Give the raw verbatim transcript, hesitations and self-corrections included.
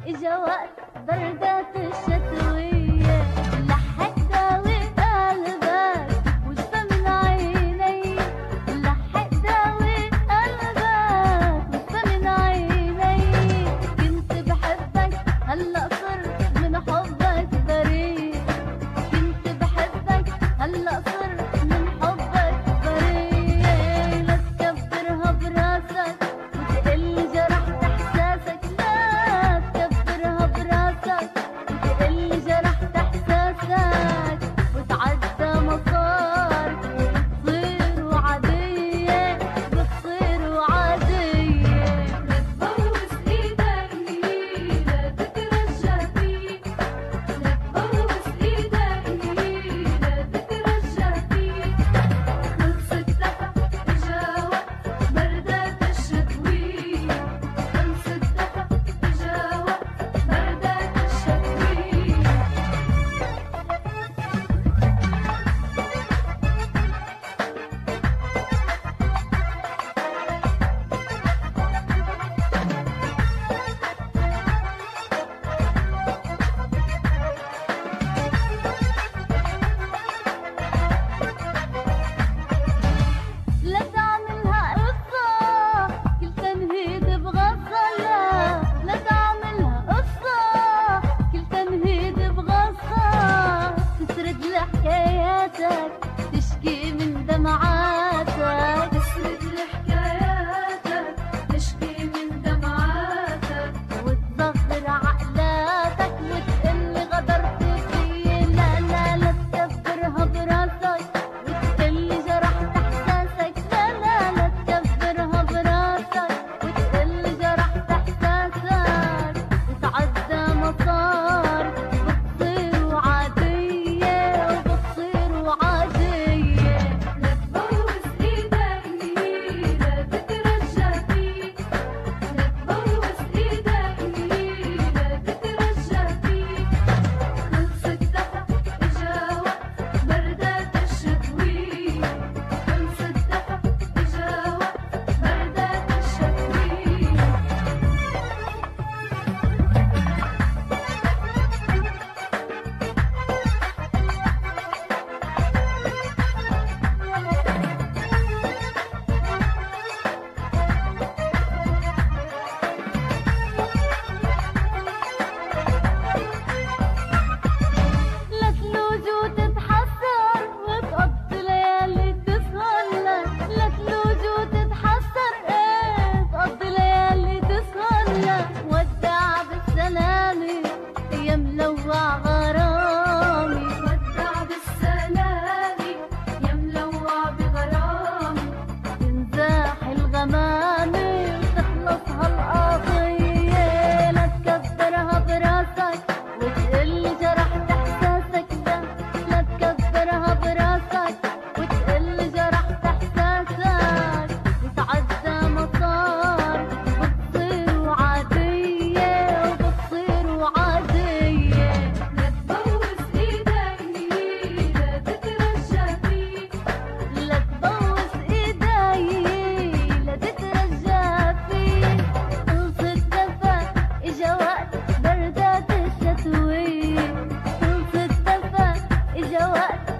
اجا وقت بردات الشتوية، لحق داوي قلبك واشفى من عيني، لحق داوي قلبك واشفى من عيني. كنت بحبك هلا صرت من حبك بريء، كنت بحبك هلا صرت من حبك بريء. لا تكبرها براسك وتقلي جرحت احساسك، لا تكبرها براسك وتقلي جرحت احساسك، وتعدى مسار بتصيروا عادية، بتصيروا عادية. لا تبوس ايدك لي، لا تترجى فيك، لا تبوس ايدك لي، لا تترجى فيك. خلصت دفا اجا وقت بردات الشتوية، خلصت دفا اجا وقت بردات الشتوية. لا تعملها قصة كل تنهيد بغصة، لا لا تعملها قصة كل تنهيد بغصة. تسرد لحكاياتك تشكي من دمعاتك، تسرد لحكاياتك تشكي من دمعاتك، وتصغر عقلاتك وتقلي غدرت فيي. لا لا لا تكبرها براسك وتقلي جرحت احساسك، لا لا لا تكبرها براسك وتقلي جرحت احساسك، وتعدى مسار بتصيروا عادية، وبتصيروا عادية. لا تبوس ايدك لي، لا تترجى فيك، لا تبوس ايدك لي، لا تترجى فيك. خلصت دفا اجا وقت بردات الشتوية، خلصت دفا اجا وقت بردات الشتوية. لا تلوج وتتحسر وتقضي ليالي تسهر، لا لا تلوج وتتحسر، ايه تقضي ليالي تسهر. لا ودع بالسلامة يا ملوع غرامي، ودع بالسلامة يا ملوع بغرامي. تنزاح الغمامة وتخلص هالقضية. لا تكبرها براسك وتقلي جرحت احساسك، لا لا تكبرها براسك وتقلي جرحت احساسك، وتعدى مسار بتصيروا عادية، وبتصيروا عادية. لا تبوس ايدك لي، لا تترجى فيك، لا تبوس ايدي، لا تترجى فيك. خلصت دفا اجا وقت بردات الشتوية، خلصت دفا اجا وقت